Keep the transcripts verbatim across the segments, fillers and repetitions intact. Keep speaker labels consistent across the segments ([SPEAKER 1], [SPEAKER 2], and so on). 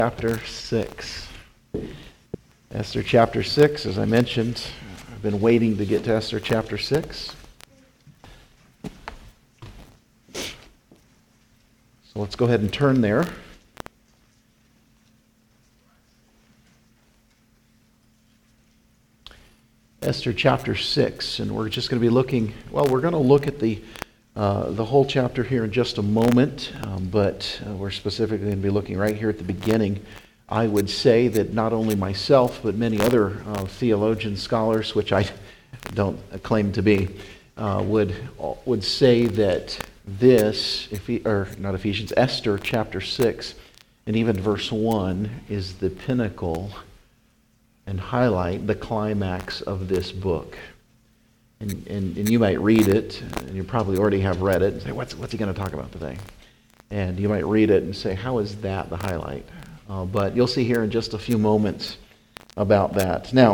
[SPEAKER 1] Chapter six. Esther chapter six, as I mentioned, I've been waiting to get to Esther chapter six. So let's go ahead and turn there. Esther chapter six, and we're just going to be looking, well, we're going to look at the Uh, the whole chapter here in just a moment, um, but uh, we're specifically going to be looking right here at the beginning. I would say that not only myself, but many other uh, theologian scholars, which I don't claim to be, uh, would would say that this, or not Ephesians, Esther chapter six, and even verse one, is the pinnacle and highlight, the climax of this book. And, and, and you might read it, and you probably already have read it, and say, what's, what's he going to talk about today? And you might read it and say, how is that the highlight? Uh, but you'll see here in just a few moments about that. Now,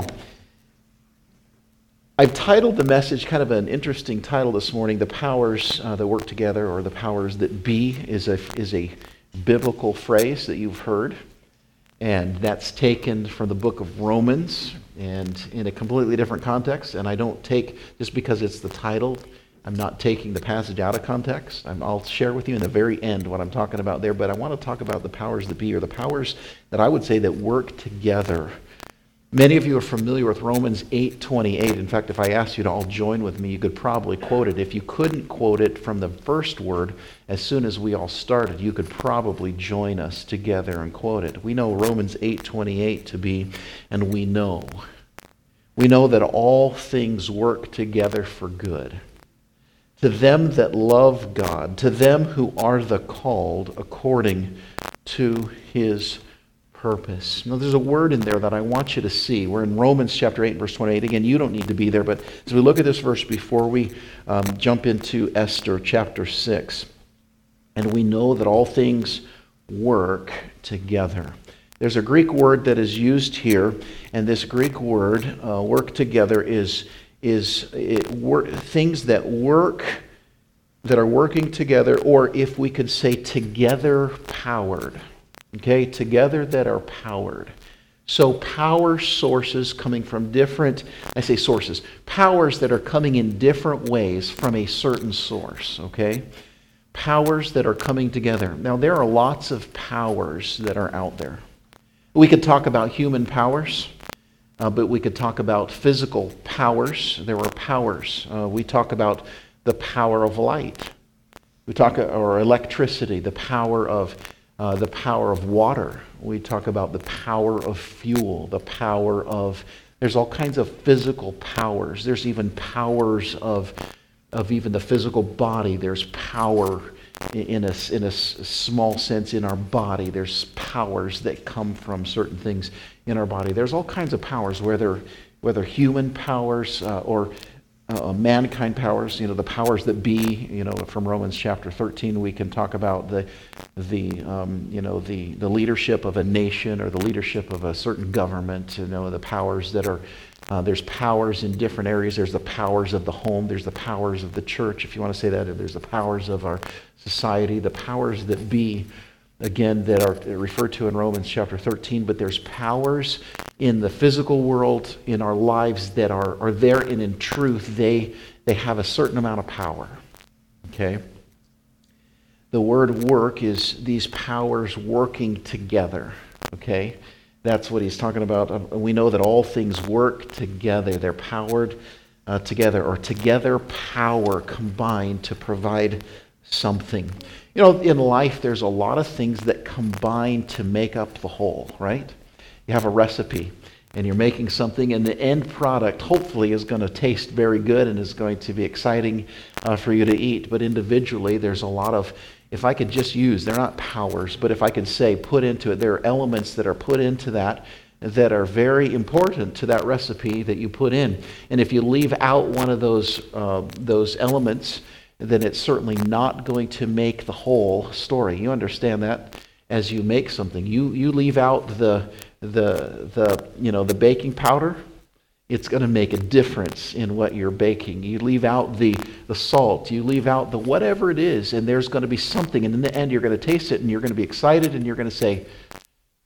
[SPEAKER 1] I've titled the message, kind of an interesting title this morning, The Powers uh, That Work Together, or The Powers That Be, is a, is a biblical phrase that you've heard. And that's taken from the book of Romans, and in a completely different context. And I don't take, just because it's the title, I'm not taking the passage out of context. I'm, I'll share with you in the very end what I'm talking about there, but I want to talk about the powers that be, or the powers that I would say that work together. Many of you are familiar with Romans eight twenty-eight. In fact, if I asked you to all join with me, you could probably quote it. If you couldn't quote it from the first word, as soon as we all started, you could probably join us together and quote it. We know Romans eight twenty-eight to be, and we know. We know that all things work together for good. To them that love God, to them who are the called according to His purpose. Now, there's a word in there that I want you to see. We're in Romans chapter eight, verse twenty-eight. Again, you don't need to be there, but as we look at this verse before we um, jump into Esther chapter six, and we know that all things work together. There's a Greek word that is used here, and this Greek word, uh, work together, is is it wor- things that work, that are working together, or if we could say together powered. Okay, together that are powered. So power sources coming from different, I say sources, powers that are coming in different ways from a certain source, okay? Powers that are coming together. Now, there are lots of powers that are out there. We could talk about human powers, uh, but we could talk about physical powers. There are powers. Uh, we talk about the power of light. We talk, or electricity, the power of Uh, the power of water. We talk about the power of fuel, the power of, there's all kinds of physical powers. There's even powers of of even the physical body. There's power in a, in a small sense in our body. There's powers that come from certain things in our body. There's all kinds of powers, whether whether human powers uh, or Uh, mankind powers, you know, the powers that be, you know, from Romans chapter thirteen, we can talk about the, the, um, you know, the, the leadership of a nation or the leadership of a certain government, you know, the powers that are, uh, there's powers in different areas. There's the powers of the home. There's the powers of the church, if you want to say that. There's the powers of our society, the powers that be, again, that are referred to in Romans chapter thirteen, but there's powers in the physical world, in our lives, that are, are there, and in truth, they, they have a certain amount of power, okay? The word work is these powers working together, okay? That's what he's talking about. We know that all things work together. They're powered uh, together, or together power combined to provide something. You know, in life, there's a lot of things that combine to make up the whole, right? You have a recipe, and you're making something, and the end product, hopefully, is going to taste very good and is going to be exciting uh, for you to eat. But individually, there's a lot of, if I could just use, they're not powers, but if I could say, put into it, there are elements that are put into that that are very important to that recipe that you put in. And if you leave out one of those uh, those elements, then it's certainly not going to make the whole story. You understand that as you make something. You you leave out the the the you know the baking powder, it's going to make a difference in what you're baking. You leave out the, the salt, you leave out the whatever it is, and there's going to be something, and in the end you're going to taste it, and you're going to be excited, and you're going to say,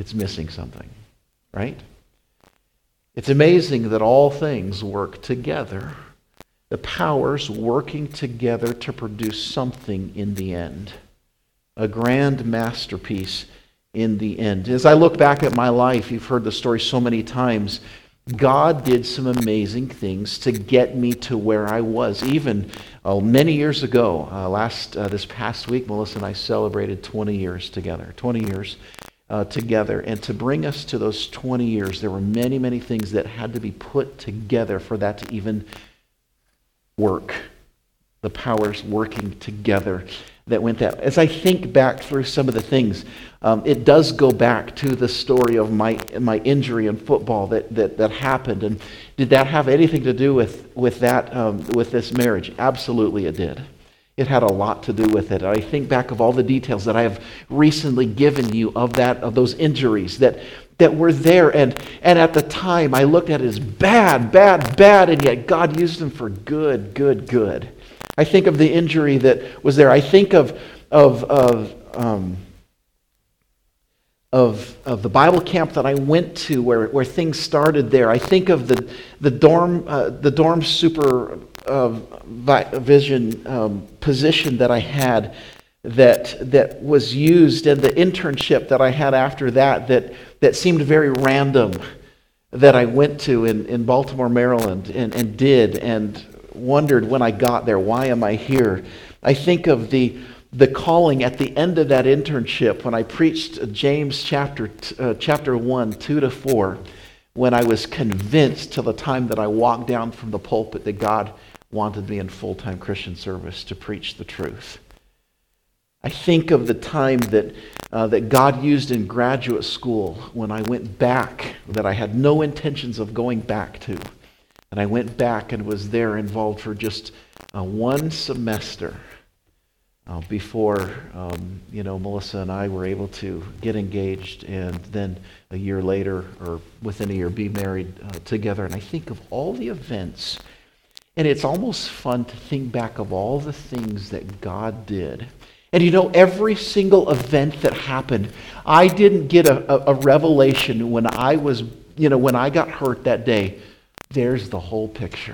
[SPEAKER 1] it's missing something, right? It's amazing that all things work together. The powers working together to produce something in the end. A grand masterpiece in the end. As I look back at my life, you've heard the story so many times, God did some amazing things to get me to where I was. Even uh, many years ago, uh, last uh, this past week, Melissa and I celebrated twenty years together. twenty years uh, together. And to bring us to those twenty years, there were many, many things that had to be put together for that to even work. The powers working together that went that. As I think back through some of the things, um, it does go back to the story of my my injury in football that that, that happened. And did that have anything to do with with that um, with this marriage? Absolutely, it did. It had a lot to do with it. I think back of all the details that I have recently given you of that of those injuries that that were there, and and at the time I looked at it as bad, bad, bad, and yet God used them for good, good, good. I think of the injury that was there. I think of of of um, of of the Bible camp that I went to, where, where things started there. I think of the the dorm uh, the dorm super uh, vision um, position that I had that that was used, and the internship that I had after that that that seemed very random, that I went to in, in Baltimore, Maryland, and, and did and. wondered when I got there, why am I here? I think of the the calling at the end of that internship when I preached James chapter uh, chapter one, two to four, when I was convinced till the time that I walked down from the pulpit that God wanted me in full-time Christian service to preach the truth. I think of the time that uh, that God used in graduate school when I went back, that I had no intentions of going back to. And I went back and was there involved for just uh, one semester uh, before, um, you know, Melissa and I were able to get engaged, and then a year later, or within a year, be married uh, together. And I think of all the events, and it's almost fun to think back of all the things that God did. And you know, every single event that happened, I didn't get a, a, a revelation when I was, you know, when I got hurt that day. There's the whole picture.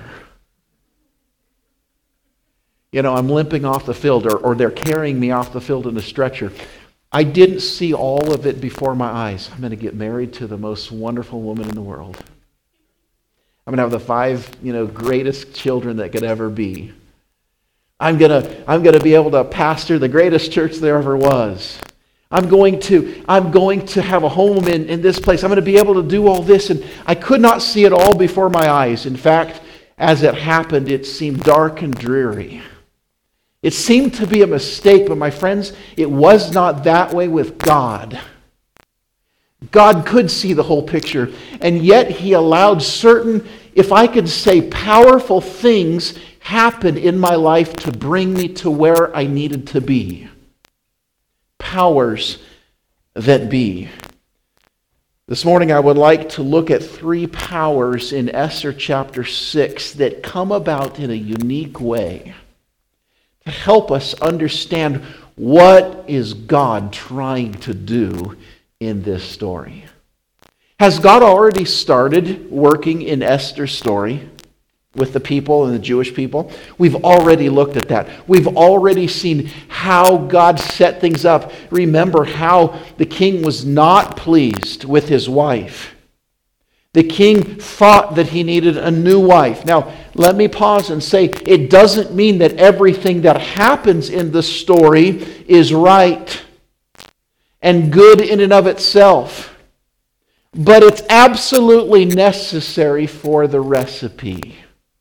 [SPEAKER 1] You know, I'm limping off the field, or, or they're carrying me off the field in a stretcher. I didn't see all of it before my eyes. I'm going to get married to the most wonderful woman in the world. I'm going to have the five, you know, greatest children that could ever be. I'm going to, I'm going to be able to pastor the greatest church there ever was. I'm going to, I'm going to have a home in, in this place. I'm going to be able to do all this. And I could not see it all before my eyes. In fact, as it happened, it seemed dark and dreary. It seemed to be a mistake, but my friends, it was not that way with God. God could see the whole picture, and yet He allowed certain, if I could say, powerful things happen in my life to bring me to where I needed to be. Powers that be. This morning I would like to look at three powers in Esther chapter six that come about in a unique way to help us understand what is God trying to do in this story. Has God already started working in Esther's story with the people and the Jewish people? We've already looked at that. We've already seen how God set things up. Remember how the king was not pleased with his wife. The king thought that he needed a new wife. Now, let me pause and say, it doesn't mean that everything that happens in the story is right and good in and of itself. But it's absolutely necessary for the recipe.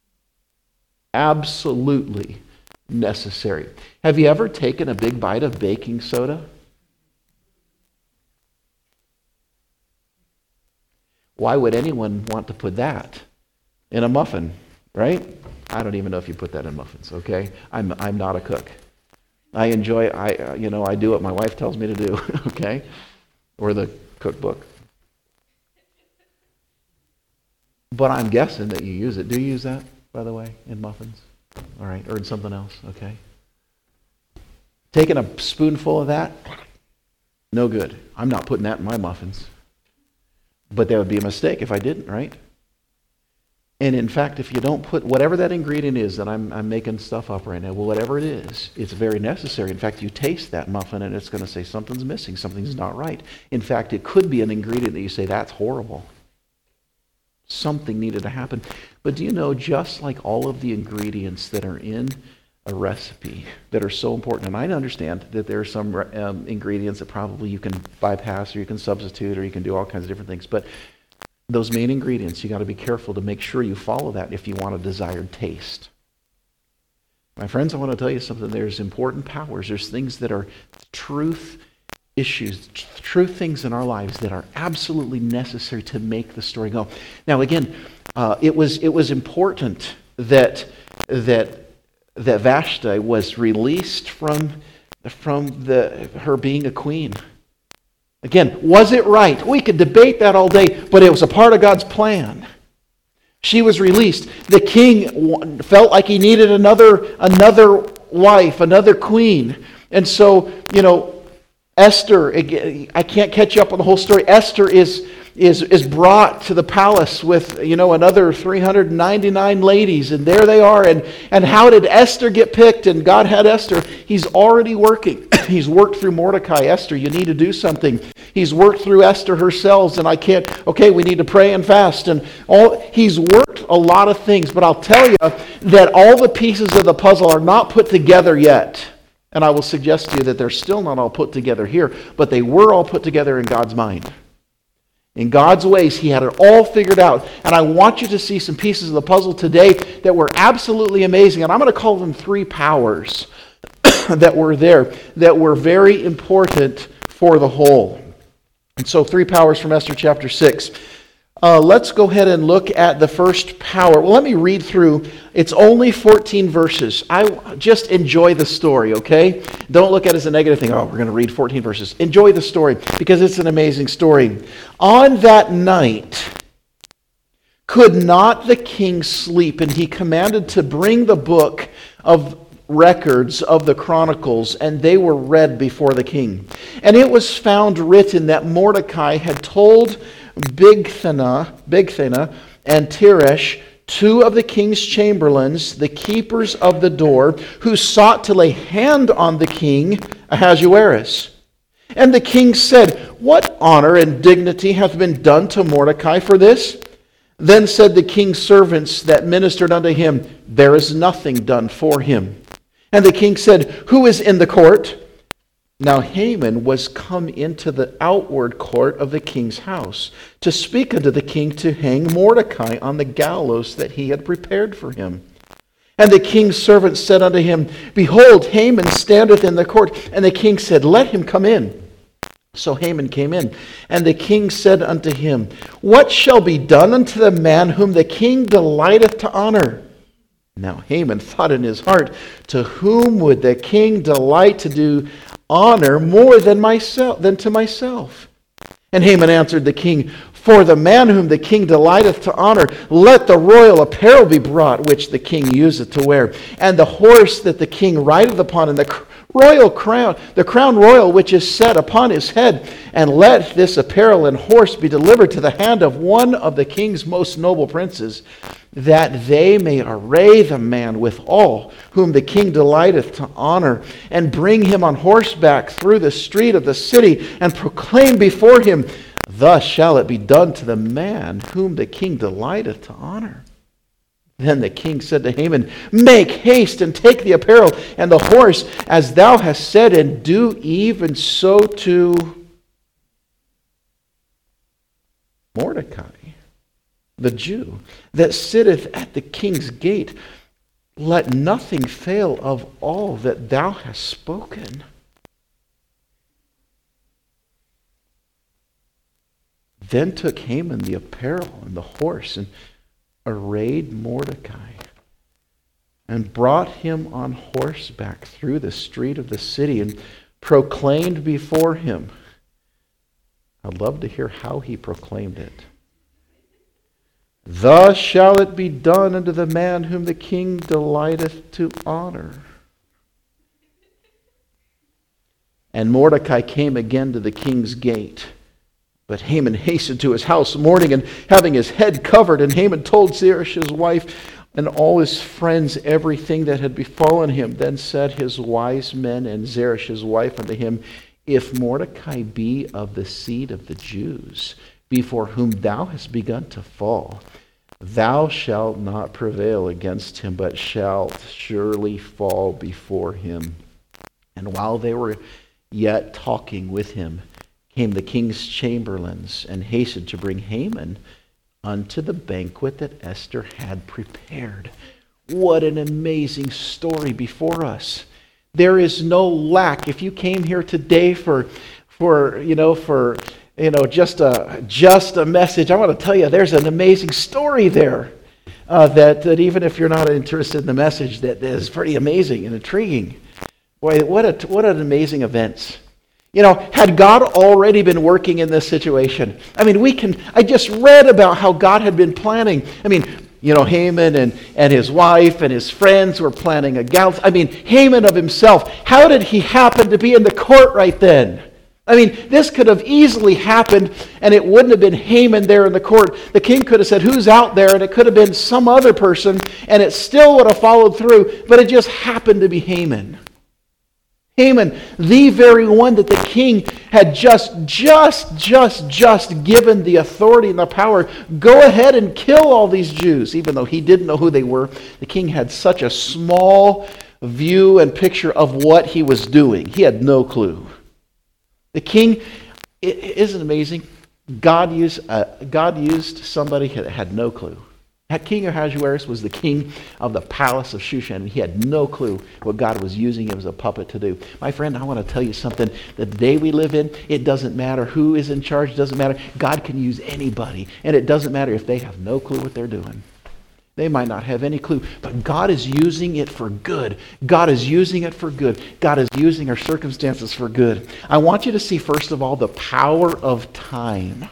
[SPEAKER 1] Absolutely necessary. Have you ever taken a big bite of baking soda? Why would anyone want to put that in a muffin, right? I don't even know if you put that in muffins, okay? I'm I'm not a cook. I enjoy, I uh, you know, I do what my wife tells me to do, okay? Or the cookbook. But I'm guessing that you use it. Do you use that, by the way, in muffins? All right, or in something else, okay? Taking a spoonful of that, no good. I'm not putting that in my muffins. But that would be a mistake if I didn't, right? And in fact, if you don't put whatever that ingredient is, that I'm, I'm making stuff up right now, well, whatever it is, it's very necessary. In fact, you taste that muffin and it's going to say something's missing, something's not right. In fact, it could be an ingredient that you say, that's horrible. Something needed to happen. But do you know, just like all of the ingredients that are in a recipe that are so important, and I understand that there are some um, ingredients that probably you can bypass or you can substitute or you can do all kinds of different things, but those main ingredients, you got to be careful to make sure you follow that if you want a desired taste. My friends, I want to tell you something. There's important powers. There's things that are truth issues, true things in our lives that are absolutely necessary to make the story go. Now, again, uh, it was it was important that that that Vashti was released from from the her being a queen. Again, was it right? We could debate that all day, but it was a part of God's plan. She was released. The king felt like he needed another another wife, another queen. And so, you know, Esther, I can't catch you up on the whole story. Esther is is is brought to the palace with, you know, another three hundred ninety-nine ladies, and there they are. And, and how did Esther get picked? And God had Esther. He's already working. He's worked through Mordecai. Esther, you need to do something. He's worked through Esther herself, and I can't, okay, we need to pray and fast. And all he's worked a lot of things, but I'll tell you that all the pieces of the puzzle are not put together yet. And I will suggest to you that they're still not all put together here, but they were all put together in God's mind. In God's ways, he had it all figured out. And I want you to see some pieces of the puzzle today that were absolutely amazing. And I'm going to call them three powers that were there, that were very important for the whole. And so three powers from Esther chapter six. Uh, let's go ahead and look at the first power. Well, let me read through. It's only fourteen verses. I just enjoy the story, okay? Don't look at it as a negative thing. Oh, we're going to read fourteen verses. Enjoy the story because it's an amazing story. On that night, could not the king sleep, and he commanded to bring the book of records of the Chronicles, and they were read before the king. And it was found written that Mordecai had told Bigthana, Bigthana and Teresh, two of the king's chamberlains, the keepers of the door, who sought to lay hand on the king Ahasuerus. And the king said, "What honor and dignity hath been done to Mordecai for this?" Then said the king's servants that ministered unto him, "There is nothing done for him." And the king said, "Who is in the court?" Now Haman was come into the outward court of the king's house to speak unto the king to hang Mordecai on the gallows that he had prepared for him. And the king's servant said unto him, "Behold, Haman standeth in the court." And the king said, "Let him come in." So Haman came in, and the king said unto him, "What shall be done unto the man whom the king delighteth to honor?" Now Haman thought in his heart, "To whom would the king delight to do honor more than myself than to myself?" And Haman answered the king, "For the man whom the king delighteth to honor, let the royal apparel be brought, which the king useth to wear, and the horse that the king rideth upon, and the royal crown, the crown royal which is set upon his head, and let this apparel and horse be delivered to the hand of one of the king's most noble princes, that they may array the man withal, whom the king delighteth to honor, and bring him on horseback through the street of the city, and proclaim before him, Thus shall it be done to the man whom the king delighteth to honor. Then the king said to Haman, "Make haste and take the apparel and the horse, as thou hast said, and do even so to Mordecai, the Jew, that sitteth at the king's gate. Let nothing fail of all that thou hast spoken." Then took Haman the apparel and the horse, and arrayed Mordecai, and brought him on horseback through the street of the city, and proclaimed before him. I'd love to hear how he proclaimed it. "Thus shall it be done unto the man whom the king delighteth to honor." And Mordecai came again to the king's gate, But Haman hastened to his house mourning and having his head covered. And Haman told Zeresh his wife and all his friends everything that had befallen him. Then said his wise men and Zeresh his wife unto him, If Mordecai be of the seed of the Jews, before whom thou hast begun to fall, thou shalt not prevail against him, but shalt surely fall before him. And while they were yet talking with him, came the king's chamberlains and hastened to bring Haman unto the banquet that Esther had prepared. What an amazing story before us. There is no lack. If you came here today for, for you know, for you know, just a just a message, I want to tell you, there's an amazing story there. Uh, that that even if you're not interested in the message, that is pretty amazing and intriguing. Boy, what a what an amazing event. You know, had God already been working in this situation? I mean, we can, I just read about how God had been planning. I mean, you know, Haman and, and his wife and his friends were planning a gal. I mean, Haman of himself, how did he happen to be in the court right then? I mean, this could have easily happened, and it wouldn't have been Haman there in the court. The king could have said, who's out there? And it could have been some other person, and it still would have followed through, but it just happened to be Haman. Haman, the very one that the king had just, just, just, just given the authority and the power, go ahead and kill all these Jews, even though he didn't know who they were. The king had such a small view and picture of what he was doing. He had no clue. The king, isn't it amazing? God used, uh, God used somebody that had no clue. King Ahasuerus was the king of the palace of Shushan, and he had no clue what God was using him as a puppet to do. My friend, I want to tell you something. The day we live in, it doesn't matter who is in charge. It doesn't matter. God can use anybody, and it doesn't matter if they have no clue what they're doing. They might not have any clue, but God is using it for good. God is using it for good. God is using our circumstances for good. I want you to see, first of all, the power of time.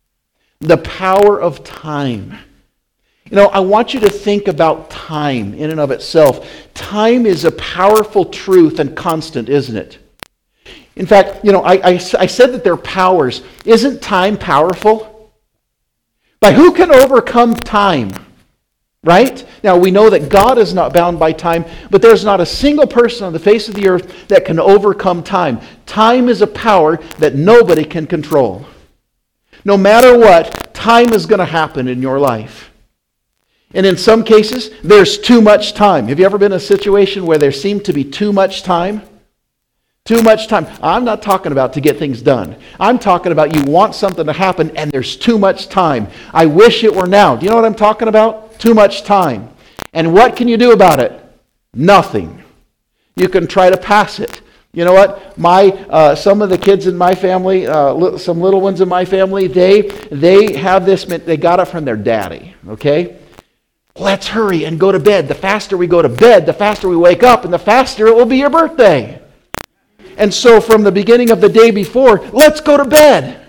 [SPEAKER 1] The power of time. You know, I want you to think about time in and of itself. Time is a powerful truth and constant, isn't it? In fact, you know, I, I, I said that they're powers. Isn't time powerful? By who can overcome time? Right? Now, we know that God is not bound by time, but there's not a single person on the face of the earth that can overcome time. Time is a power that nobody can control. No matter what, time is going to happen in your life. And in some cases, there's too much time. Have you ever been in a situation where there seemed to be too much time? Too much time. I'm not talking about to get things done. I'm talking about you want something to happen and there's too much time. I wish it were now. Do you know what I'm talking about? Too much time. And what can you do about it? Nothing. You can try to pass it. You know what? My uh, some of the kids in my family, uh, li- some little ones in my family, they they have this. They got it from their daddy. Okay. Let's hurry and go to bed. The faster we go to bed, the faster we wake up, and the faster it will be your birthday. And so from the beginning of the day before, let's go to bed.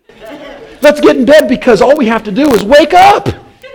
[SPEAKER 1] Let's get in bed because all we have to do is wake up.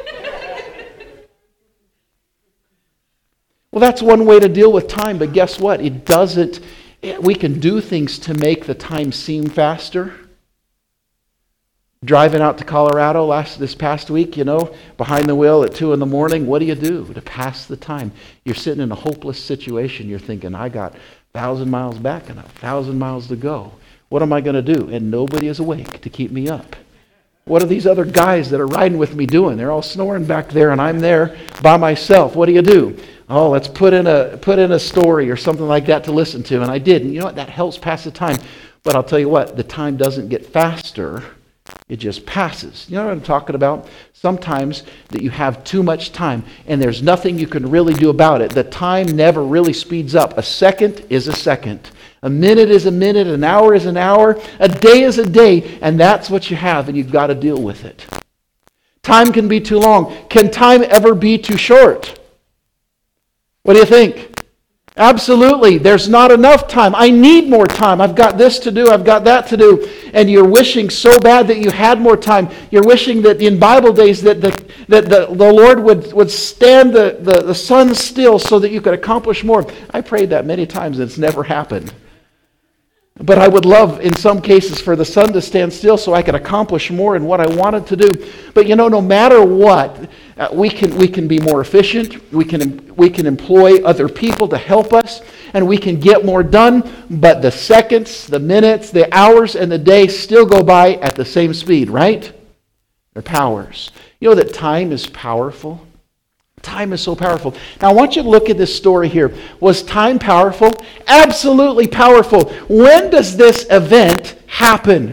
[SPEAKER 1] Well, that's one way to deal with time, but guess what? It doesn't, we can do things to make the time seem faster. Driving out to Colorado last this past week, you know, behind the wheel at two in the morning, what do you do to pass the time? You're sitting in a hopeless situation. You're thinking, I got a thousand miles back and a thousand miles to go. What am I going to do? And nobody is awake to keep me up. What are these other guys that are riding with me doing? They're all snoring back there and I'm there by myself. What do you do? Oh, let's put in a put in a story or something like that to listen to. And I did. And you know what? That helps pass the time. But I'll tell you what, the time doesn't get faster. It just passes. You know what I'm talking about? Sometimes that you have too much time and there's nothing you can really do about it. The time never really speeds up. A second is a second. A minute is a minute. An hour is an hour. A day is a day. And that's what you have and you've got to deal with it. Time can be too long. Can time ever be too short? What do you think? Absolutely. There's not enough time. I need more time. I've got this to do. I've got that to do. And you're wishing so bad that you had more time. You're wishing that in Bible days that the, that the, the Lord would, would stand the, the, the sun still so that you could accomplish more. I prayed that many times and it's never happened. But I would love, in some cases, for the sun to stand still so I could accomplish more in what I wanted to do. But you know, no matter what, uh, we can we can be more efficient. We can we can employ other people to help us, and we can get more done. But the seconds, the minutes, the hours, and the day still go by at the same speed, right? They're powers. You know that time is powerful. Time is so powerful. Now I want you to look at this story here. Was time powerful? Absolutely powerful. When does this event happen?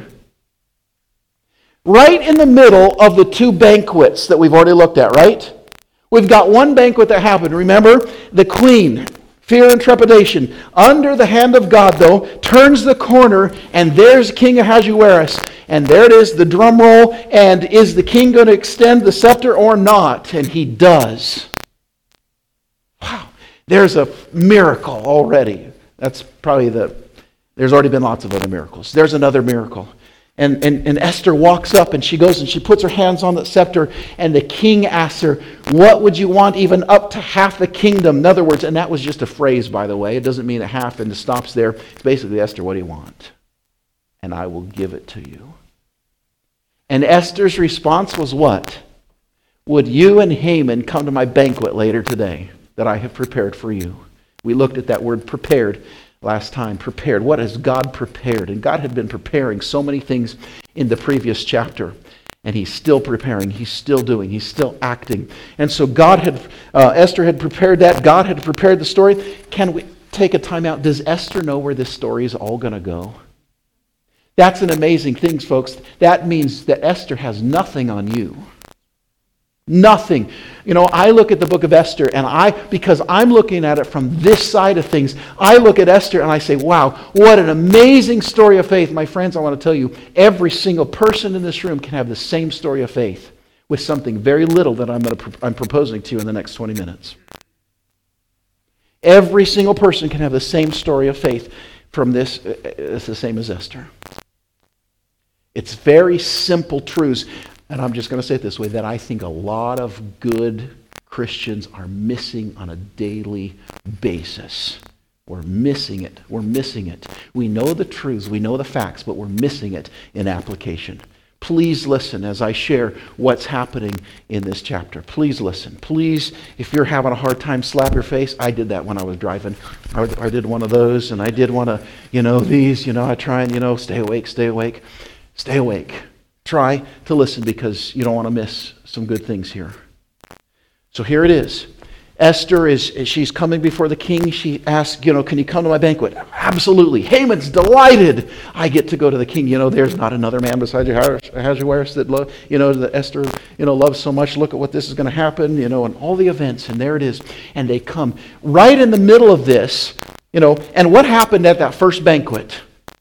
[SPEAKER 1] Right in the middle of the two banquets that we've already looked at, right? We've got one banquet that happened. Remember, the queen, fear and trepidation, under the hand of God though, turns the corner, and there's King Ahasuerus. And there it is, the drum roll, and is the king going to extend the scepter or not? And he does. Wow, there's a miracle already. That's probably the, there's already been lots of other miracles. There's another miracle. And, and, and Esther walks up and she goes and she puts her hands on the scepter, and the king asks her, what would you want, even up to half the kingdom? In other words, and that was just a phrase, by the way. It doesn't mean a half and it stops there. It's basically, Esther, what do you want? And I will give it to you. And Esther's response was what? Would you and Haman come to my banquet later today that I have prepared for you? We looked at that word prepared last time. Prepared. What has God prepared? And God had been preparing so many things in the previous chapter. And he's still preparing. He's still doing. He's still acting. And so God had, uh, Esther had prepared that. God had prepared the story. Can we take a time out? Does Esther know where this story is all going to go? That's an amazing thing, folks. That means that Esther has nothing on you. Nothing. You know, I look at the book of Esther, and I, because I'm looking at it from this side of things, I look at Esther and I say, wow, what an amazing story of faith. My friends, I want to tell you, every single person in this room can have the same story of faith with something very little that I'm, going to, I'm proposing to you in the next twenty minutes. Every single person can have the same story of faith from this. It's the same as Esther. It's very simple truths, and I'm just going to say it this way, that I think a lot of good Christians are missing on a daily basis. We're missing it. We're missing it. We know the truths, we know the facts, but we're missing it in application. Please listen as I share what's happening in this chapter. Please listen. Please, if you're having a hard time, slap your face. I did that when I was driving. I, I did one of those, and I did one of, you know, these, you know, I try and, you know, stay awake, stay awake. Stay awake. Try to listen because you don't want to miss some good things here. So here it is. Esther is, she's coming before the king. She asks, you know, can you come to my banquet? Absolutely. Haman's delighted. I get to go to the king. You know, there's not another man besides Ahasuerus that, lo- you know, that Esther, you know, loves so much. Look at what this is going to happen, you know, and all the events. And there it is. And they come right in the middle of this, you know, and what happened at that first banquet?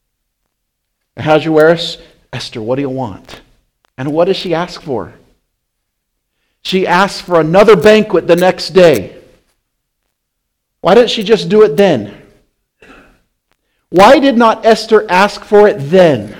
[SPEAKER 1] Ahasuerus, Esther, what do you want? And what does she ask for? She asks for another banquet the next day. Why didn't she just do it then? Why did not Esther ask for it then?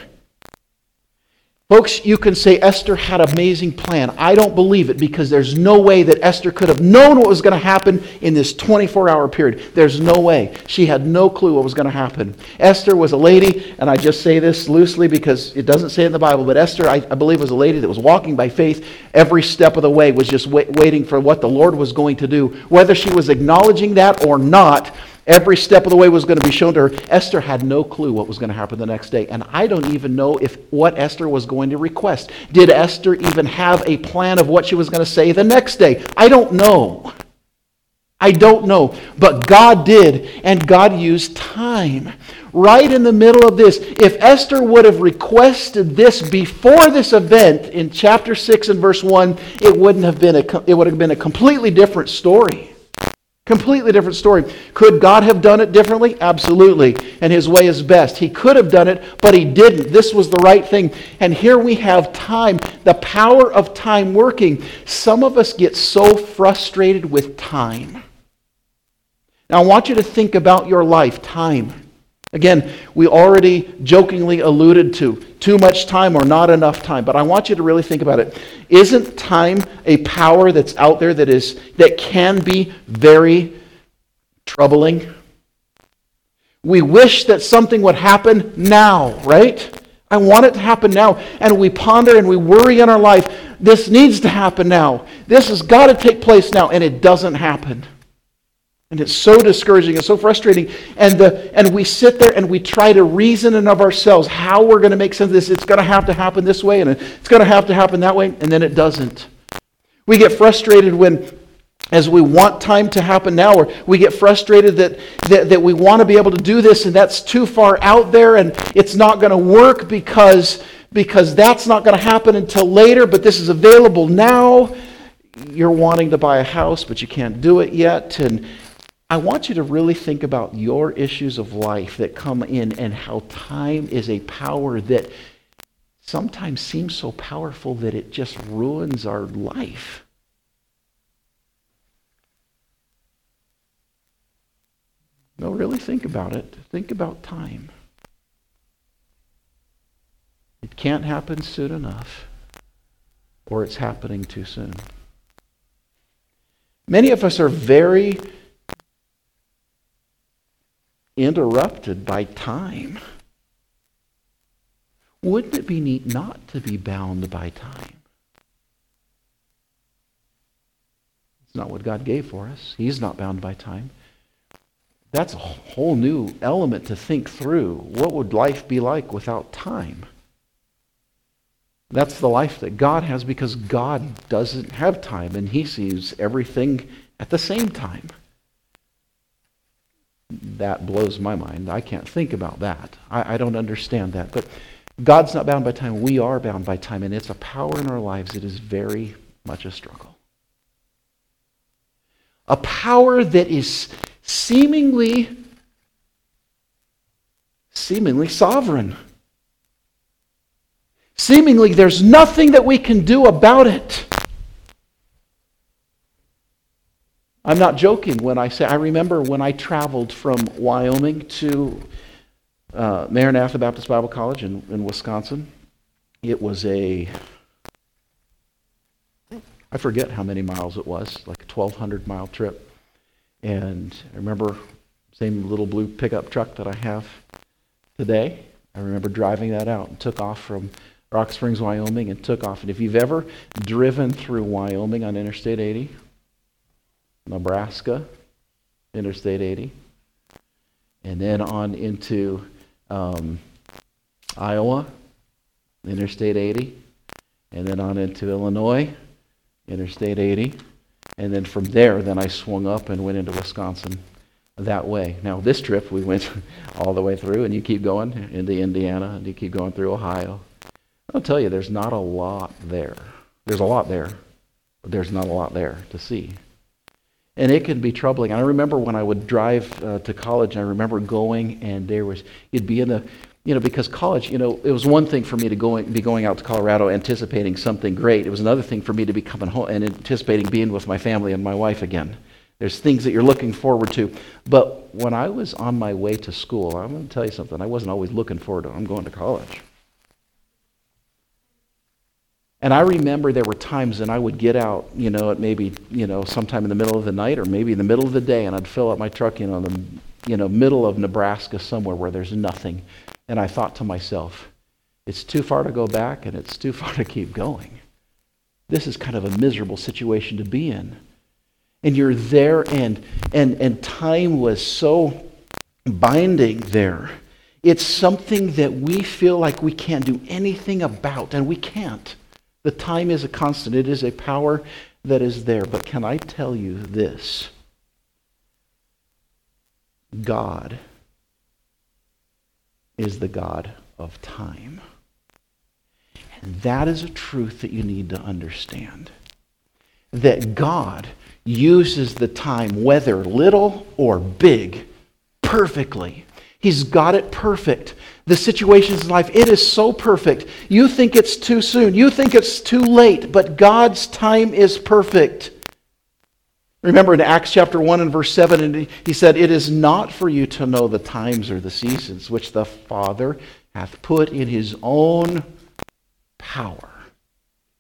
[SPEAKER 1] Folks, you can say Esther had an amazing plan. I don't believe it because there's no way that Esther could have known what was going to happen in this twenty-four hour period. There's no way. She had no clue what was going to happen. Esther was a lady, and I just say this loosely because it doesn't say it in the Bible, but Esther, I, I believe, was a lady that was walking by faith. Every step of the way was just wait, waiting for what the Lord was going to do. Whether she was acknowledging that or not, every step of the way was going to be shown to her. Esther had no clue what was going to happen the next day. And I don't even know if what Esther was going to request. Did Esther even have a plan of what she was going to say the next day? I don't know. I don't know. But God did, and God used time. Right in the middle of this. If Esther would have requested this before this event in chapter six and verse one, it wouldn't have been a, it would have been a completely different story. Completely different story. Could God have done it differently? Absolutely. And His way is best. He could have done it, but He didn't. This was the right thing. And here we have time, the power of time working. Some of us get so frustrated with time. Now I want you to think about your life, time. Again, we already jokingly alluded to too much time or not enough time, but I want you to really think about it. Isn't time a power that's out there that is that can be very troubling? We wish that something would happen now, right? I want it to happen now. And we ponder and we worry in our life, this needs to happen now. This has got to take place now, and it doesn't happen. And it's so discouraging and so frustrating. And the and we sit there and we try to reason in of ourselves how we're going to make sense of this. It's going to have to happen this way, and it's going to have to happen that way, and then it doesn't. We get frustrated when, as we want time to happen now, or we get frustrated that, that, that we want to be able to do this, and that's too far out there, and it's not going to work because, because that's not going to happen until later, but this is available now. You're wanting to buy a house, but you can't do it yet, and I want you to really think about your issues of life that come in and how time is a power that sometimes seems so powerful that it just ruins our life. No, really think about it. Think about time. It can't happen soon enough, or it's happening too soon. Many of us are very interrupted by time. Wouldn't it be neat not to be bound by time? It's not what God gave for us. He's not bound by time. That's a whole new element to think through. What would life be like without time? That's the life that God has, because God doesn't have time, and He sees everything at the same time. That blows my mind. I can't think about that. I, I don't understand that. But God's not bound by time. We are bound by time, and it's a power in our lives that is very much a struggle. A power that is seemingly, seemingly sovereign. Seemingly there's nothing that we can do about it. I'm not joking when I say, I remember when I traveled from Wyoming to uh, Maranatha Baptist Bible College in, in Wisconsin. It was a, I forget how many miles it was, like a twelve hundred mile trip. And I remember, same little blue pickup truck that I have today, I remember driving that out and took off from Rock Springs, Wyoming, and took off. And if you've ever driven through Wyoming on Interstate eighty, Nebraska, Interstate eighty, and then on into um, Iowa, Interstate eighty, and then on into Illinois, Interstate eighty, and then from there, then I swung up and went into Wisconsin that way. Now, this trip, we went all the way through, and you keep going into Indiana, and you keep going through Ohio. I'll tell you, there's not a lot there. There's a lot there, but there's not a lot there to see. And it can be troubling. I remember when I would drive uh, to college, I remember going, and there was, you'd be in the, you know, because college, you know, it was one thing for me to go, be going out to Colorado anticipating something great. It was another thing for me to be coming home and anticipating being with my family and my wife again. There's things that you're looking forward to. But when I was on my way to school, I'm going to tell you something, I wasn't always looking forward to, I'm going to college. And I remember there were times that I would get out, you know, at maybe, you know, sometime in the middle of the night or maybe in the middle of the day, and I'd fill up my truck, you know, in the, you know, middle of Nebraska somewhere where there's nothing. And I thought to myself, it's too far to go back and it's too far to keep going. This is kind of a miserable situation to be in. And you're there, and and and time was so binding there. It's something that we feel like we can't do anything about, and we can't. The time is a constant. It is a power that is there. But can I tell you this? God is the God of time. And that is a truth that you need to understand. That God uses the time, whether little or big, perfectly. He's got it perfect. The situations in life, it is so perfect. You think it's too soon. You think it's too late, but God's time is perfect. Remember in Acts chapter one and verse seven, and he said, "It is not for you to know the times or the seasons which the Father hath put in his own power."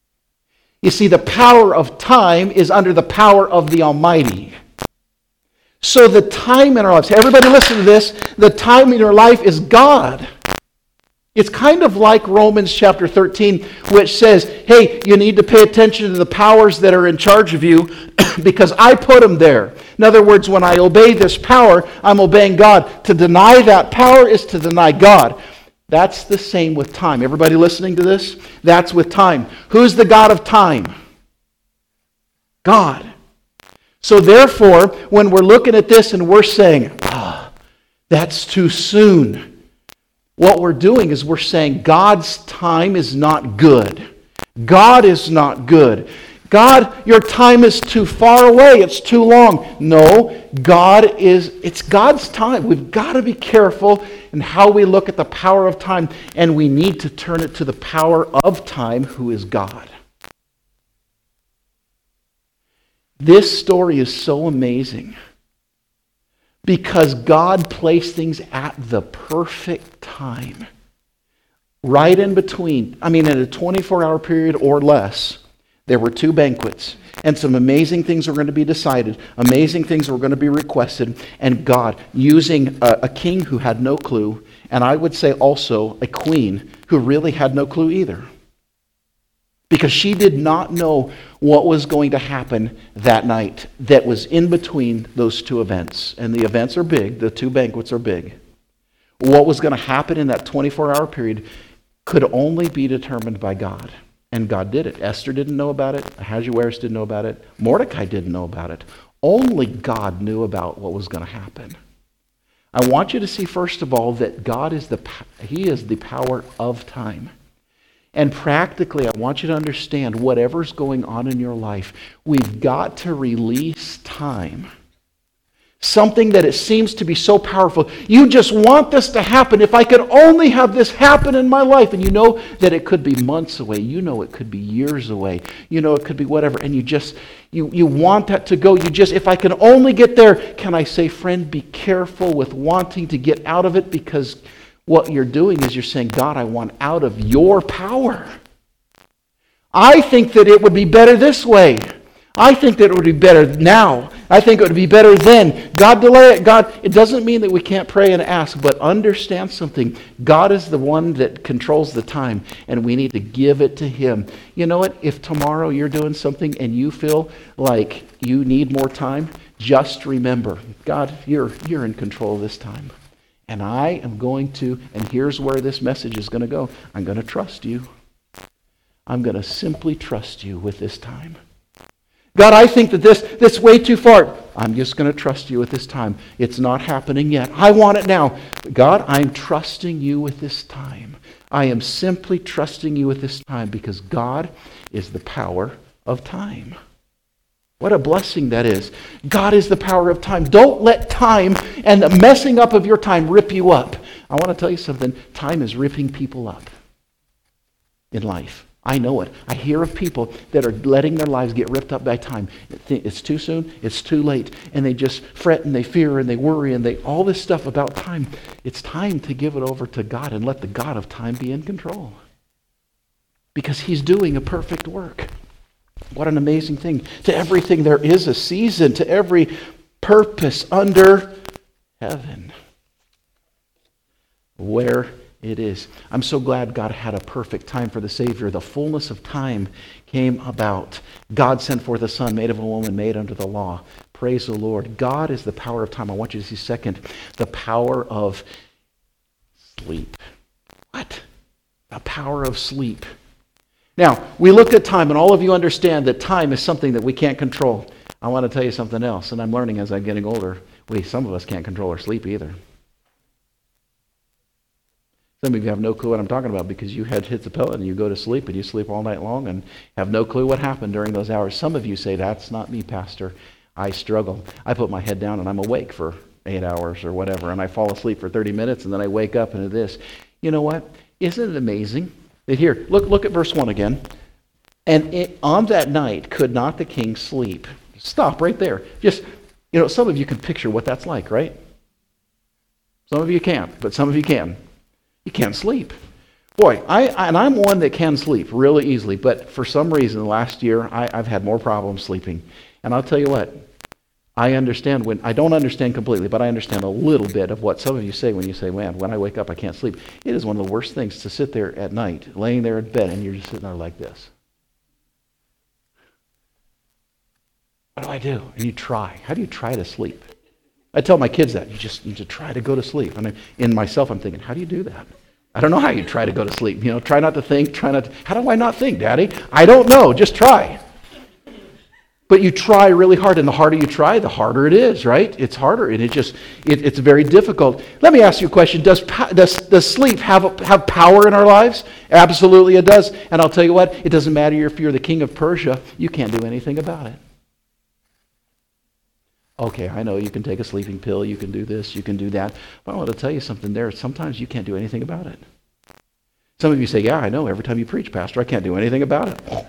[SPEAKER 1] You see, the power of time is under the power of the Almighty. So the time in our lives, everybody listen to this, the time in your life is God. It's kind of like Romans chapter thirteen, which says, hey, you need to pay attention to the powers that are in charge of you because I put them there. In other words, when I obey this power, I'm obeying God. To deny that power is to deny God. That's the same with time. Everybody listening to this? That's with time. Who's the God of time? God. So therefore, when we're looking at this and we're saying, ah, that's too soon, what we're doing is we're saying God's time is not good. God is not good. God, your time is too far away. It's too long. No, God is, it's God's time. We've got to be careful in how we look at the power of time, and we need to turn it to the power of time, who is God. This story is so amazing because God placed things at the perfect time. Right in between, I mean in a twenty-four hour period or less, there were two banquets. And some amazing things were going to be decided. Amazing things were going to be requested. And God, using a, a king who had no clue, and I would say also a queen who really had no clue either. Because she did not know what was going to happen that night that was in between those two events. And the events are big. The two banquets are big. What was going to happen in that twenty-four hour period could only be determined by God. And God did it. Esther didn't know about it. Ahasuerus didn't know about it. Mordecai didn't know about it. Only God knew about what was going to happen. I want you to see, first of all, that God is the, He is the power of time. And practically, I want you to understand whatever's going on in your life, we've got to release time. Something that it seems to be so powerful. You just want this to happen. If I could only have this happen in my life. And you know that it could be months away. You know it could be years away. You know it could be whatever. And you just, you, you want that to go. You just, if I can only get there. Can I say, friend, be careful with wanting to get out of it, because what you're doing is you're saying, God, I want out of your power. I think that it would be better this way. I think that it would be better now. I think it would be better then. God, delay it. God, it doesn't mean that we can't pray and ask, but understand something. God is the one that controls the time, and we need to give it to Him. You know what? If tomorrow you're doing something and you feel like you need more time, just remember, God, you're, you're in control of this time. And I am going to, and here's where this message is going to go. I'm going to trust you. I'm going to simply trust you with this time. God, I think that this that's way too far. I'm just going to trust you with this time. It's not happening yet. I want it now. God, I'm trusting you with this time. I am simply trusting you with this time because God is the power of time. What a blessing that is. God is the power of time. Don't let time and the messing up of your time rip you up. I want to tell you something. Time is ripping people up in life. I know it. I hear of people that are letting their lives get ripped up by time. It's too soon. It's too late. And they just fret and they fear and they worry and they all this stuff about time. It's time to give it over to God and let the God of time be in control. Because He's doing a perfect work. What an amazing thing. To everything there is a season. To every purpose under heaven. Where it is. I'm so glad God had a perfect time for the Savior. The fullness of time came about. God sent forth a Son made of a woman, made under the law. Praise the Lord. God is the power of time. I want you to see second, the power of sleep. What? The power of sleep. Now, we looked at time, and all of you understand that time is something that we can't control. I want to tell you something else, and I'm learning as I'm getting older. We, some of us can't control our sleep either. Some of you have no clue what I'm talking about because you had hit the pillow and you go to sleep and you sleep all night long and have no clue what happened during those hours. Some of you say, that's not me, Pastor. I struggle. I put my head down and I'm awake for eight hours or whatever, and I fall asleep for thirty minutes and then I wake up into this. You know what? Isn't it amazing that here, look, look at verse one again. And it, on that night could not the king sleep. Stop right there. Just, you know, some of you can picture what that's like, right? Some of you can't, but some of you can. You can't sleep. Boy, I, I and I'm one that can sleep really easily, but for some reason last year I, I've had more problems sleeping. And I'll tell you what, I understand when, I don't understand completely, but I understand a little bit of what some of you say when you say, man, when I wake up I can't sleep. It is one of the worst things to sit there at night, laying there in bed, and you're just sitting there like this. What do I do? And you try. How do you try to sleep? I tell my kids that. You just need to try to go to sleep. And in myself, I'm thinking, how do you do that? I don't know how you try to go to sleep. You know, try not to think, try not to, how do I not think, Daddy? I don't know, just try. But you try really hard, and the harder you try, the harder it is, right? It's harder, and it just, it, it's very difficult. Let me ask you a question. Does, does, does sleep have, have power in our lives? Absolutely it does. And I'll tell you what, it doesn't matter if you're the king of Persia, you can't do anything about it. Okay, I know you can take a sleeping pill, you can do this, you can do that, but I want to tell you something there. Sometimes you can't do anything about it. Some of you say, yeah, I know, every time you preach, Pastor, I can't do anything about it.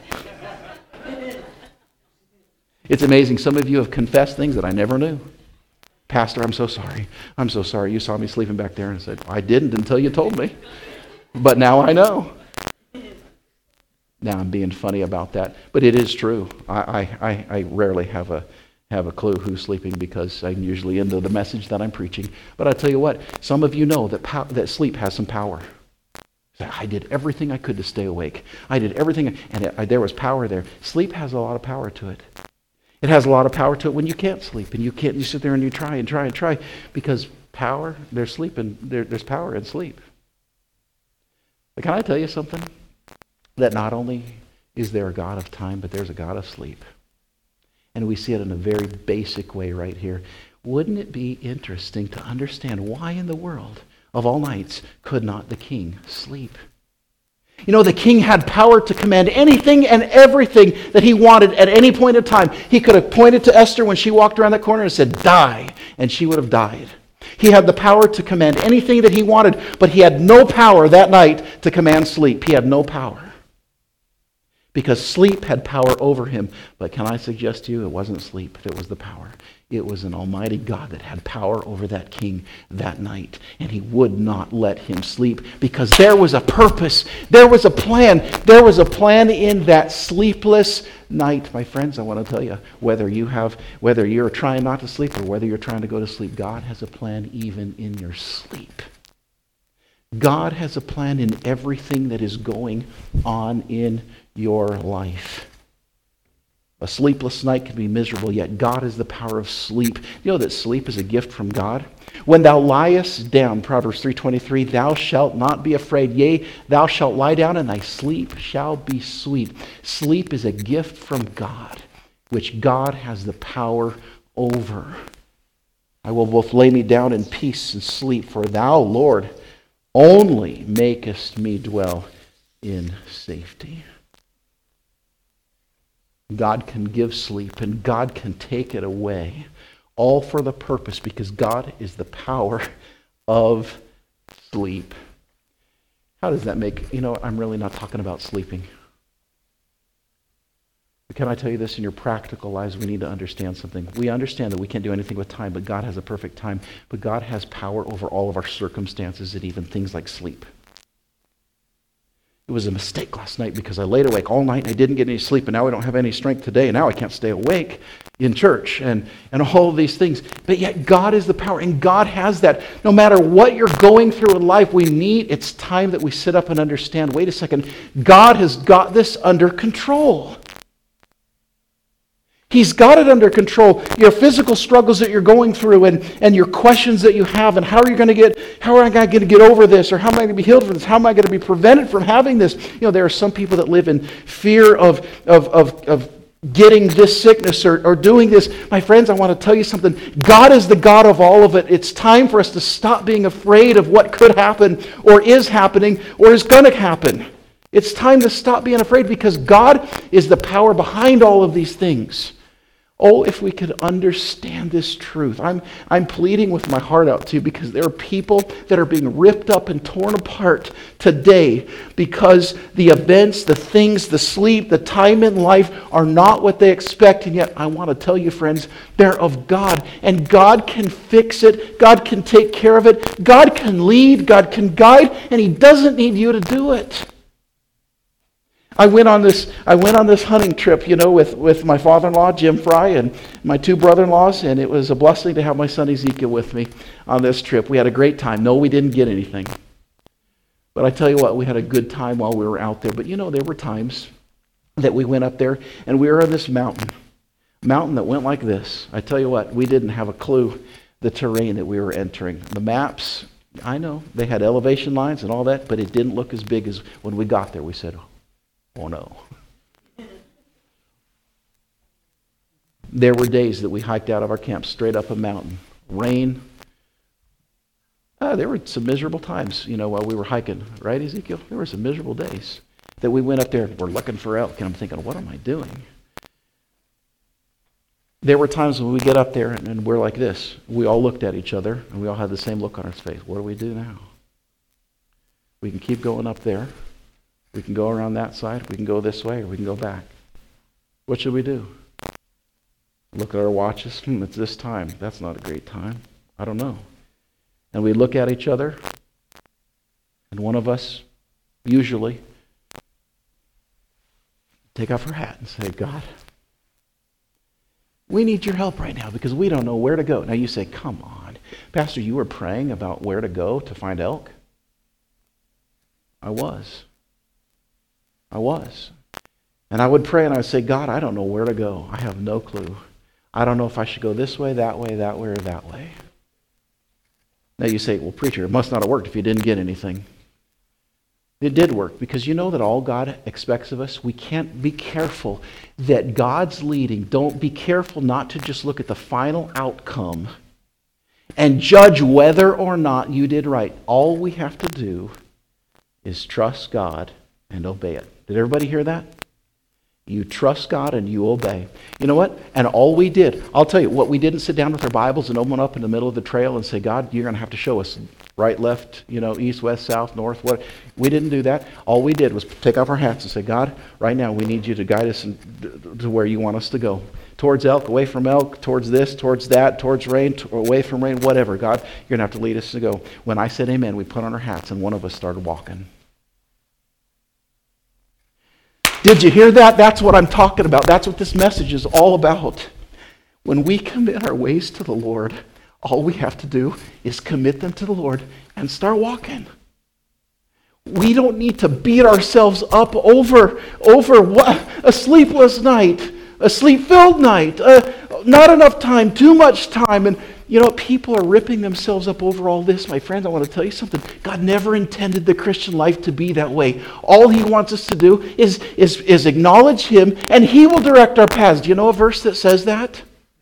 [SPEAKER 1] It's amazing. Some of you have confessed things that I never knew. Pastor, I'm so sorry. I'm so sorry. You saw me sleeping back there, and I said, I didn't until you told me. But now I know. Now I'm being funny about that. But it is true. I, I, I rarely have a have a clue who's sleeping because I'm usually into the message that I'm preaching. But I tell you what, some of you know that pow- that sleep has some power. I did everything I could to stay awake. I did everything, and it, I, there was power there. Sleep has a lot of power to it. It has a lot of power to it when you can't sleep, and you can't. You sit there and you try and try and try because power. There's sleep and there, there's power in sleep. But can I tell you something? That not only is there a God of time, but there's a God of sleep, and we see it in a very basic way right here. Wouldn't it be interesting to understand why in the world of all nights could not the king sleep? You know, the king had power to command anything and everything that he wanted at any point in time. He could have pointed to Esther when she walked around that corner and said, die, and she would have died. He had the power to command anything that he wanted, but he had no power that night to command sleep. He had no power. Because sleep had power over him. But can I suggest to you, it wasn't sleep that was the power. It was an almighty God that had power over that king that night. And he would not let him sleep because there was a purpose. There was a plan. There was a plan in that sleepless night. My friends, I want to tell you, whether you have, whether you're trying not to sleep or whether you're trying to go to sleep, God has a plan even in your sleep. God has a plan in everything that is going on in your life. A sleepless night can be miserable, yet God is the power of sleep. You know that sleep is a gift from God? When thou liest down, Proverbs three twenty-three, thou shalt not be afraid. Yea, thou shalt lie down, and thy sleep shall be sweet. Sleep is a gift from God, which God has the power over. I will both lay me down in peace and sleep, for thou, Lord, only makest me dwell in safety. God can give sleep and God can take it away, all for the purpose because God is the power of sleep. How does that make, you know, I'm really not talking about sleeping. But can I tell you this, in your practical lives, we need to understand something. We understand that we can't do anything with time, but God has a perfect time. But God has power over all of our circumstances and even things like sleep. It was a mistake last night because I laid awake all night and I didn't get any sleep, and now I don't have any strength today, and now I can't stay awake in church and, and all of these things. But yet God is the power, and God has that. No matter what you're going through in life, we need, it's time that we sit up and understand, wait a second, God has got this under control. He's got it under control. Your physical struggles that you're going through and, and your questions that you have and how are you going to get, how am I going to get over this, or how am I going to be healed from this? How am I going to be prevented from having this? You know, there are some people that live in fear of, of, of, of getting this sickness or, or doing this. My friends, I want to tell you something. God is the God of all of it. It's time for us to stop being afraid of what could happen or is happening or is going to happen. It's time to stop being afraid because God is the power behind all of these things. Oh, if we could understand this truth. I'm, I'm pleading with my heart out to you because there are people that are being ripped up and torn apart today because the events, the things, the sleep, the time in life are not what they expect. And yet I want to tell you, friends, they're of God. And God can fix it. God can take care of it. God can lead. God can guide. And He doesn't need you to do it. I went on this I went on this hunting trip, you know, with, with my father-in-law, Jim Fry, and my two brother-in-laws, and it was a blessing to have my son Ezekiel with me on this trip. We had a great time. No, we didn't get anything. But I tell you what, we had a good time while we were out there. But you know, there were times that we went up there, and we were on this mountain, mountain that went like this. I tell you what, we didn't have a clue the terrain that we were entering. The maps, I know, they had elevation lines and all that, but it didn't look as big as when we got there. We said, oh no. There were days that we hiked out of our camp straight up a mountain. Rain. Uh, there were some miserable times, you know, while we were hiking. Right, Ezekiel? There were some miserable days that we went up there and we're looking for elk. And I'm thinking, what am I doing? There were times when we get up there and, and we're like this. We all looked at each other and we all had the same look on our face. What do we do now? We can keep going up there. We can go around that side, we can go this way, or we can go back. What should we do? Look at our watches. Hmm, it's this time. That's not a great time. I don't know. And we look at each other, and one of us, usually, take off our hat and say, God, we need your help right now because we don't know where to go. Now you say, come on. Pastor, you were praying about where to go to find elk? I was. I was. And I would pray and I would say, God, I don't know where to go. I have no clue. I don't know if I should go this way, that way, that way, or that way. Now you say, well, preacher, it must not have worked if you didn't get anything. It did work because you know that all God expects of us, we can't be careful that God's leading. Don't be careful not to just look at the final outcome and judge whether or not you did right. All we have to do is trust God and obey it. Did everybody hear that? You trust God and you obey. You know what? And all we did, I'll tell you, what we didn't sit down with our Bibles and open up in the middle of the trail and say, God, you're going to have to show us right, left, you know, east, west, south, north, what. We didn't do that. All we did was take off our hats and say, God, right now we need you to guide us in, to where you want us to go. Towards elk, away from elk, towards this, towards that, towards rain, to, away from rain, whatever. God, you're going to have to lead us to go. When I said amen, we put on our hats and one of us started walking. Did you hear that? That's what I'm talking about. That's what this message is all about. When we commit our ways to the Lord, all we have to do is commit them to the Lord and start walking. We don't need to beat ourselves up over, over what, a sleepless night, a sleep-filled night, uh, not enough time, too much time. And you know, people are ripping themselves up over all this. My friends, I want to tell you something. God never intended the Christian life to be that way. All he wants us to do is, is, is acknowledge him, and he will direct our paths. Do you know a verse that says that?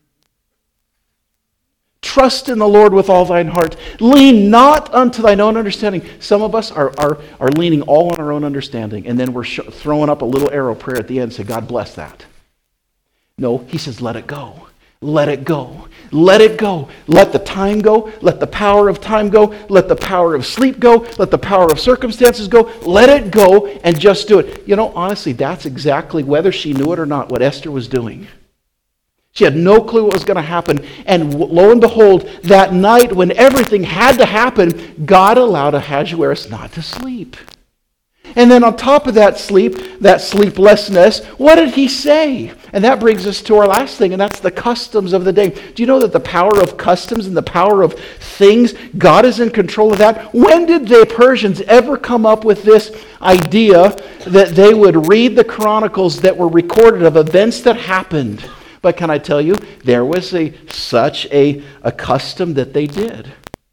[SPEAKER 1] Trust in the Lord with all thine heart. Lean not unto thine own understanding. Some of us are, are, are leaning all on our own understanding, and then we're sh- throwing up a little arrow prayer at the end and say, God bless that. No, he says, let it go. Let it go. Let it go. Let the time go. Let the power of time go. Let the power of sleep go. Let the power of circumstances go. Let it go and just do it. You know, honestly, that's exactly, whether she knew it or not, what Esther was doing. She had no clue what was going to happen. And lo and behold, that night when everything had to happen, God allowed Ahasuerus not to sleep. And then on top of that sleep, that sleeplessness, what did he say? And that brings us to our last thing, and that's the customs of the day. Do you know that the power of customs and the power of things, God is in control of that? When did the Persians ever come up with this idea that they would read the chronicles that were recorded of events that happened? But can I tell you, there was a such a, a custom that they did.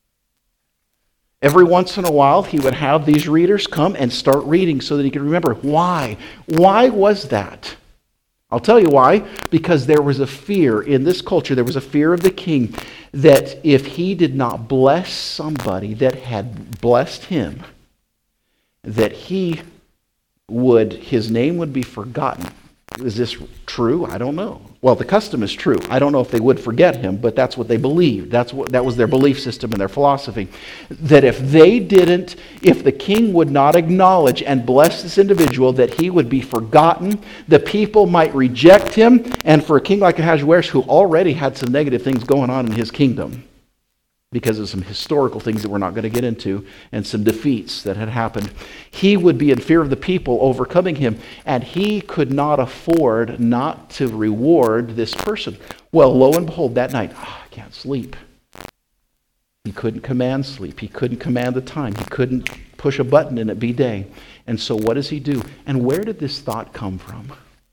[SPEAKER 1] Every once in a while, he would have these readers come and start reading so that he could remember. Why? Why was that? I'll tell you why. Because there was a fear in this culture, there was a fear of the king that if he did not bless somebody that had blessed him, that he would, his name would be forgotten. Is this true? I don't know. Well, the custom is true. I don't know if they would forget him, but that's what they believed. That's what that was their belief system and their philosophy. That if they didn't, if the king would not acknowledge and bless this individual, that he would be forgotten, the people might reject him, and for a king like Ahasuerus, who already had some negative things going on in his kingdom, because of some historical things that we're not going to get into and some defeats that had happened. He would be in fear of the people overcoming him, and he could not afford not to reward this person. Well, lo and behold, that night, oh, I can't sleep. He couldn't command sleep. He couldn't command the time. He couldn't push a button and it be day. And so what does he do? And where did this thought come from?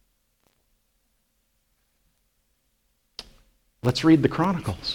[SPEAKER 1] Let's read the Chronicles.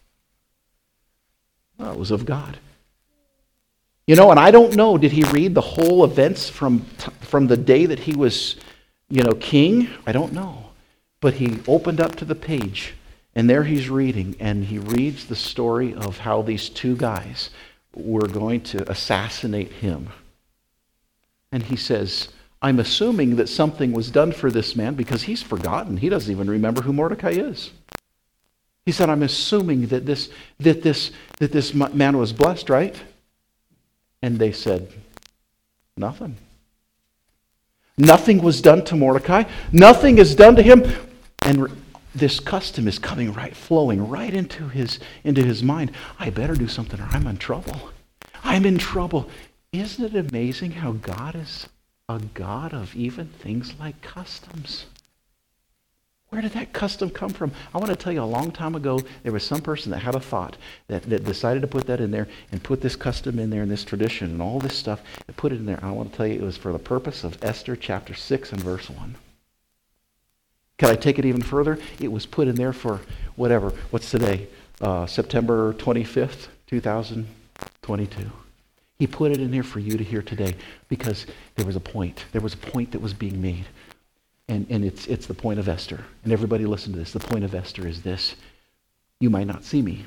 [SPEAKER 1] Well, it was of God. You know, and I don't know, did he read the whole events from, from the day that he was, you know, king? I don't know. But he opened up to the page, and there he's reading, and he reads the story of how these two guys were going to assassinate him. And he says, I'm assuming that something was done for this man because he's forgotten. He doesn't even remember who Mordecai is. He said, I'm assuming that this that this that this man was blessed, right? And they said, nothing. Nothing was done to Mordecai. Nothing is done to him. And this custom is coming right, flowing right into his into his mind. I better do something or I'm in trouble. I'm in trouble. Isn't it amazing how God is a God of even things like customs? Where did that custom come from? I want to tell you, a long time ago, there was some person that had a thought that, that decided to put that in there and put this custom in there and this tradition and all this stuff and put it in there. I want to tell you, it was for the purpose of Esther chapter six and verse one. Can I take it even further? It was put in there for whatever. What's today? Uh, September twenty-fifth, two thousand twenty-two. He put it in there for you to hear today because there was a point. There was a point that was being made. And, and it's it's the point of Esther. And everybody listen to this. The point of Esther is this. You might not see me.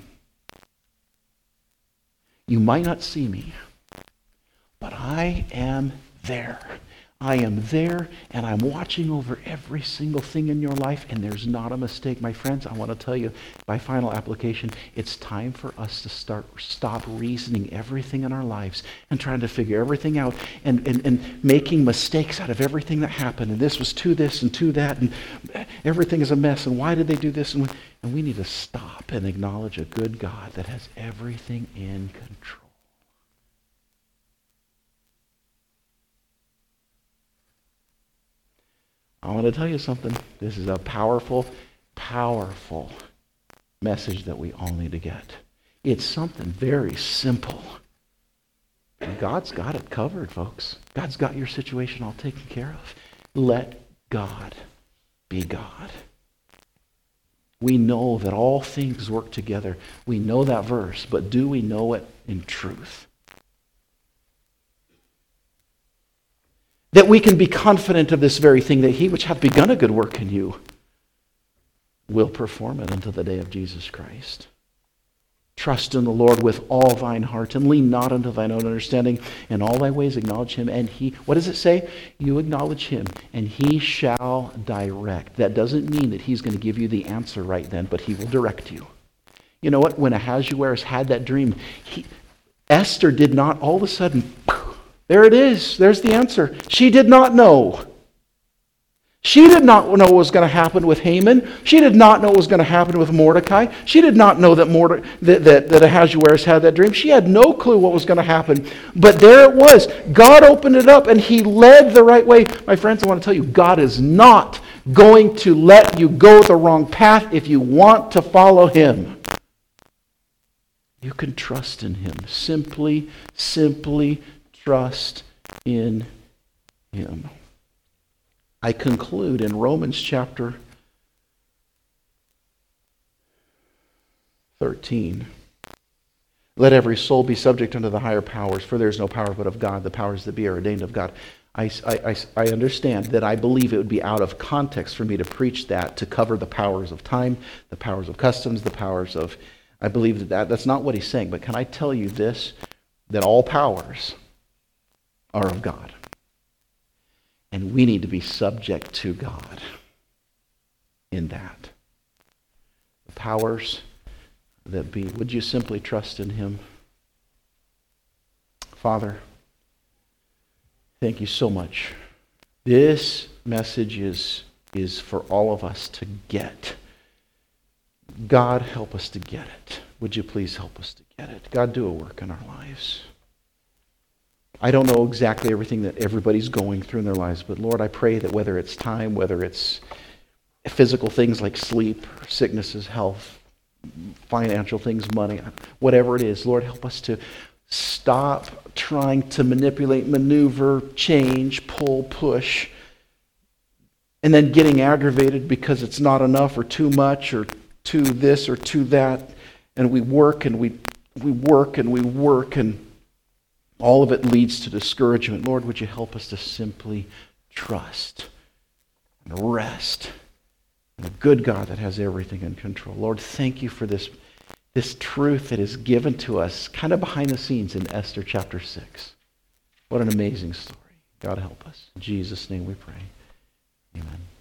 [SPEAKER 1] You might not see me. But I am there. I am there, and I'm watching over every single thing in your life, and there's not a mistake. My friends, I want to tell you, by final application, it's time for us to start stop reasoning everything in our lives and trying to figure everything out and, and, and making mistakes out of everything that happened. And this was to this and to that, and everything is a mess, and why did they do this? And we, and we need to stop and acknowledge a good God that has everything in control. I want to tell you something. This is a powerful, powerful message that we all need to get. It's something very simple. And God's got it covered, folks. God's got your situation all taken care of. Let God be God. We know that all things work together. We know that verse, but do we know it in truth? That we can be confident of this very thing, that he which hath begun a good work in you will perform it until the day of Jesus Christ. Trust in the Lord with all thine heart, and lean not unto thine own understanding. In all thy ways acknowledge him, and he, what does it say? You acknowledge him, and he shall direct. That doesn't mean that he's going to give you the answer right then, but he will direct you. You know what? When Ahasuerus had that dream, he, Esther did not all of a sudden... There it is. There's the answer. She did not know. She did not know what was going to happen with Haman. She did not know what was going to happen with Mordecai. She did not know that, Morde- that, that, that Ahasuerus had that dream. She had no clue what was going to happen. But there it was. God opened it up and he led the right way. My friends, I want to tell you, God is not going to let you go the wrong path if you want to follow him. You can trust in him. Simply, simply trust in him. I conclude in Romans chapter thirteen. Let every soul be subject unto the higher powers, for there is no power but of God. The powers that be are ordained of God. I, I, I understand that I believe it would be out of context for me to preach that to cover the powers of time, the powers of customs, the powers of... I believe that, that that's not what he's saying. But can I tell you this? That all powers are of God. And we need to be subject to God in that. The powers that be. Would you simply trust in him? Father, thank you so much. This message is, is for all of us to get. God, help us to get it. would you please help us to get it? God, do a work in our lives. I don't know exactly everything that everybody's going through in their lives, but Lord, I pray that whether it's time, whether it's physical things like sleep, sicknesses, health, financial things, money, whatever it is, Lord, help us to stop trying to manipulate, maneuver, change, pull, push, and then getting aggravated because it's not enough or too much or too this or too that. And we work and we we work and we work and all of it leads to discouragement. Lord, would you help us to simply trust and rest in a good God that has everything in control. Lord, thank you for this, this truth that is given to us kind of behind the scenes in Esther chapter six. What an amazing story. God help us. In Jesus' name we pray. Amen.